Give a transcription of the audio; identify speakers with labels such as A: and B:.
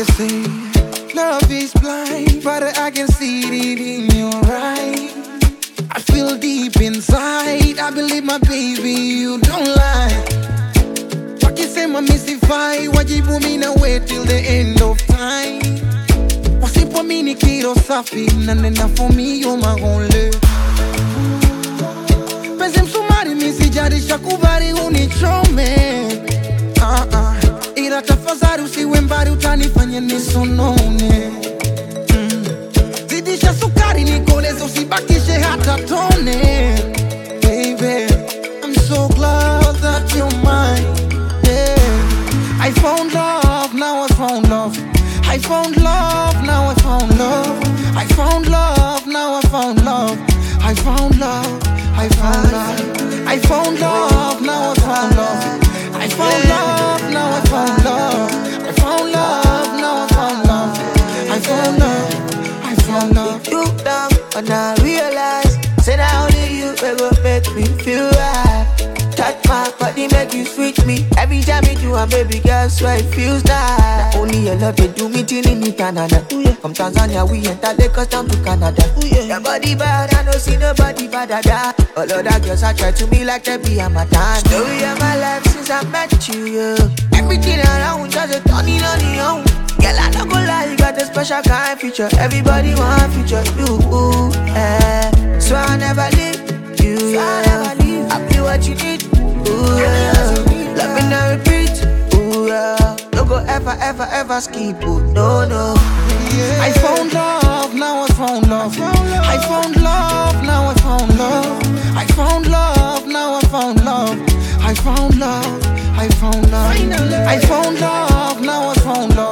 A: They say love is blind, but I can see it in your eyes. I feel deep inside, I believe my baby, you don't lie. Wakisema misifai, wajibu mina wait till the end of time. Wasipomini kiro safi, nanena for me, you're my only. Penzi msumari misijarisha kubari unichome. Ila tafadhali usiwe mbali utanifanya nisonone. Zidisha sukari nikoleze usibakishe hata tone. Baby, I'm so glad that you're mine. Yeah, I found love, now I found love. I found love, now I found love. I found love, now I found love. I found love, I found love. I found love, now I found love. I found love, now I found love. I found love, now I found love. I found love, I found love.
B: You down, and I realize, say that only you ever make me feel right. Touch my body, make you sweet me. Every time you do, baby girl, swear it feels nice. Only your love, you do me till in Canada. From Tanzania, we enter Lagos down to Canada. Your body bad, I don't see nobody better than. All of that girls, I try to be like they be a madam. Story of my life since I met you. Everything around, just a turning on the own. Girl, I don't go lie, you got a special kind of feature. Everybody want feature you, so I never leave you. I be what you need, love me now repeat, don't go ever skip, no.
A: I found love, now I found love. I found love, now I found love. I found love, now I found love. I found love, I found love. I found love, now I found love.